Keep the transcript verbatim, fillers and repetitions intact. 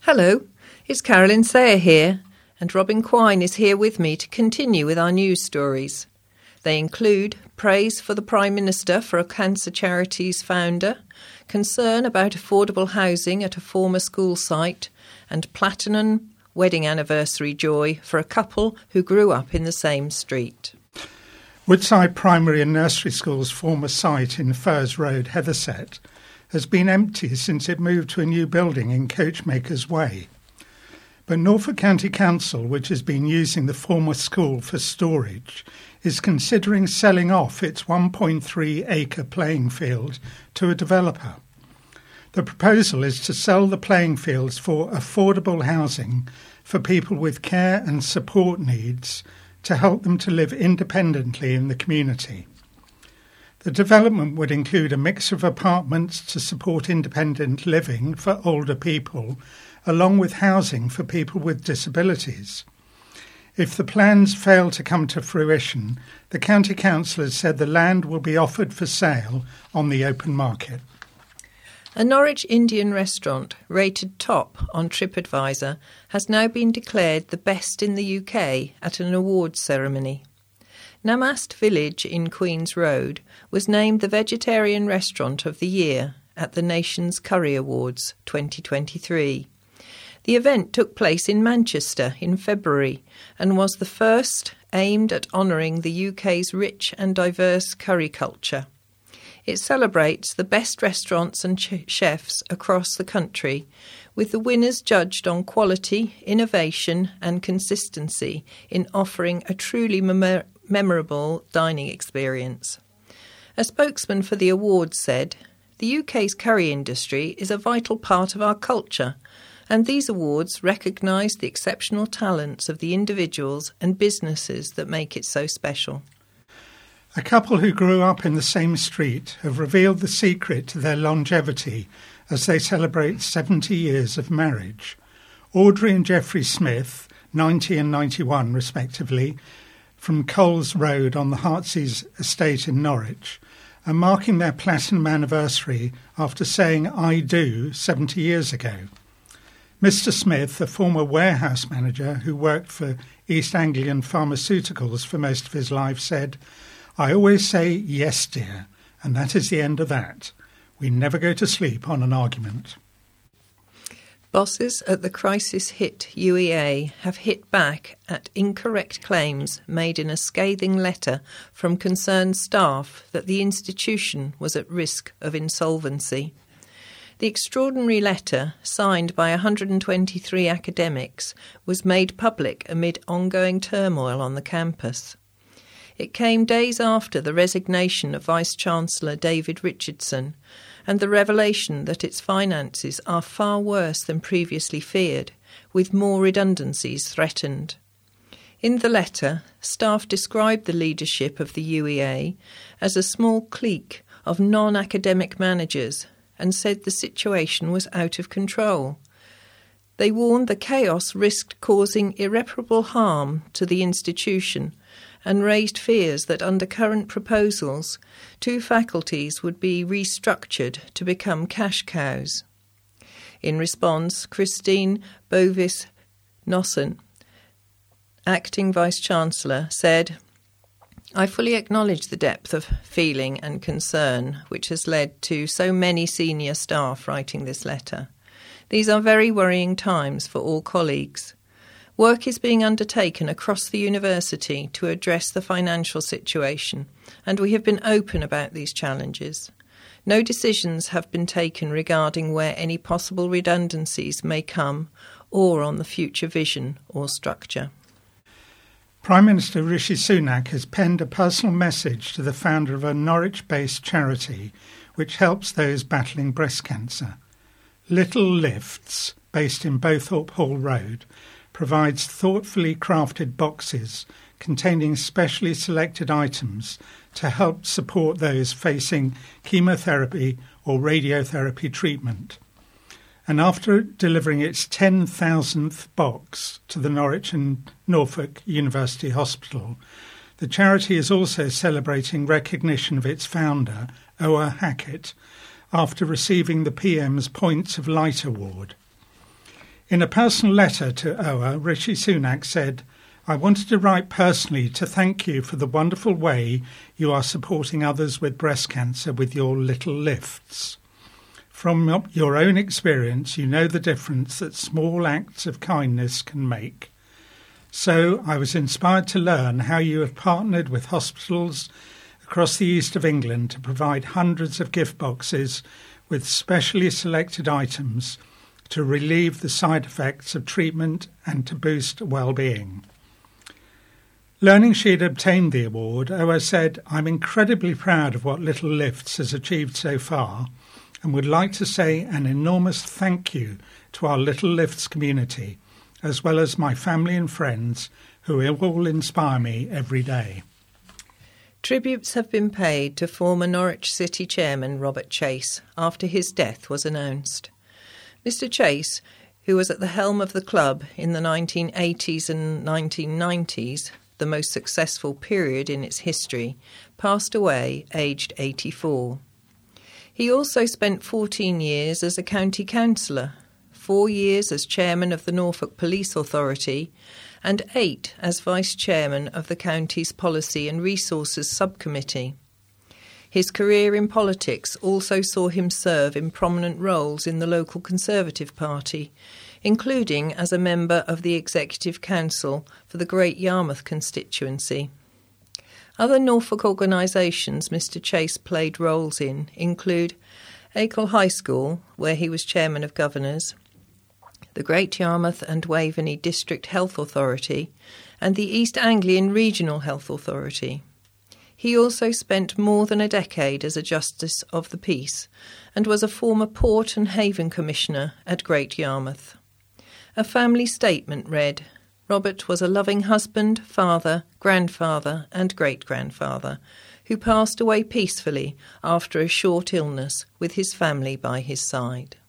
Hello, it's Carolyn Sayer here, and Robin Quine is here with me to continue with our news stories. They include praise for the Prime Minister for a cancer charity's founder, concern about affordable housing at a former school site, and platinum wedding anniversary joy for a couple who grew up in the same street. Woodside Primary and Nursery School's former site in Firs Road, Heatherset, has been empty since it moved to a new building in Coachmakers Way. But Norfolk County Council, which has been using the former school for storage, is considering selling off its one point three acre playing field to a developer. The proposal is to sell the playing fields for affordable housing for people with care and support needs to help them to live independently in the community. The development would include a mix of apartments to support independent living for older people, along with housing for people with disabilities. If the plans fail to come to fruition, the County Council has said the land will be offered for sale on the open market. A Norwich Indian restaurant, rated top on TripAdvisor, has now been declared the best in the U K at an awards ceremony. Namast Village in Queen's Road was named the Vegetarian Restaurant of the Year at the Nation's Curry Awards twenty twenty-three. The event took place in Manchester in February and was the first aimed at honouring the U K's rich and diverse curry culture. It celebrates the best restaurants and ch- chefs across the country, with the winners judged on quality, innovation and consistency in offering a truly mem- memorable dining experience. A spokesman for the awards said, "The U K's curry industry is a vital part of our culture, and these awards recognise the exceptional talents of the individuals and businesses that make it so special." A couple who grew up in the same street have revealed the secret to their longevity as they celebrate seventy years of marriage. Audrey and Geoffrey Smith, ninety and ninety-one respectively, from Coles Road on the Heartsease estate in Norwich, are marking their platinum anniversary after saying "I do" seventy years ago. Mister Smith, a former warehouse manager who worked for East Anglian Pharmaceuticals for most of his life, said, "I always say yes, dear, and that is the end of that. We never go to sleep on an argument." Bosses at the crisis-hit U E A have hit back at incorrect claims made in a scathing letter from concerned staff that the institution was at risk of insolvency. The extraordinary letter, signed by one hundred twenty-three academics, was made public amid ongoing turmoil on the campus. It came days after the resignation of Vice-Chancellor David Richardson and the revelation that its finances are far worse than previously feared, with more redundancies threatened. In the letter, staff described the leadership of the U E A as a small clique of non-academic managers and said the situation was out of control. They warned the chaos risked causing irreparable harm to the institution and raised fears that under current proposals, two faculties would be restructured to become cash cows. In response, Christine Bovis-Nossen, acting Vice-Chancellor, said, "I fully acknowledge the depth of feeling and concern which has led to so many senior staff writing this letter. These are very worrying times for all colleagues. Work is being undertaken across the university to address the financial situation, and we have been open about these challenges. No decisions have been taken regarding where any possible redundancies may come or on the future vision or structure." Prime Minister Rishi Sunak has penned a personal message to the founder of a Norwich-based charity which helps those battling breast cancer. Little Lifts, based in Bothorpe Hall Road, provides thoughtfully crafted boxes containing specially selected items to help support those facing chemotherapy or radiotherapy treatment. And after delivering its ten thousandth box to the Norwich and Norfolk University Hospital, the charity is also celebrating recognition of its founder, Ower Hackett, after receiving the P M's Points of Light Award. In a personal letter to Ower, Rishi Sunak said, "I wanted to write personally to thank you for the wonderful way you are supporting others with breast cancer with your little lifts. From your own experience, you know the difference that small acts of kindness can make. So I was inspired to learn how you have partnered with hospitals across the east of England to provide hundreds of gift boxes with specially selected items to relieve the side effects of treatment and to boost well-being." Learning she had obtained the award, Ower said, "I'm incredibly proud of what Little Lifts has achieved so far and would like to say an enormous thank you to our Little Lifts community, as well as my family and friends who all inspire me every day." Tributes have been paid to former Norwich City Chairman Robert Chase after his death was announced. Mister Chase, who was at the helm of the club in the nineteen eighties and nineteen nineties, the most successful period in its history, passed away aged eighty-four. He also spent fourteen years as a county councillor, four years as chairman of the Norfolk Police Authority, and eight as vice-chairman of the county's Policy and Resources Subcommittee. His career in politics also saw him serve in prominent roles in the local Conservative Party, including as a member of the Executive Council for the Great Yarmouth constituency. Other Norfolk organisations Mister Chase played roles in include Acle High School, where he was Chairman of Governors, the Great Yarmouth and Waveney District Health Authority, and the East Anglian Regional Health Authority. He also spent more than a decade as a Justice of the Peace and was a former Port and Haven Commissioner at Great Yarmouth. A family statement read, "Robert was a loving husband, father, grandfather and great-grandfather who passed away peacefully after a short illness with his family by his side."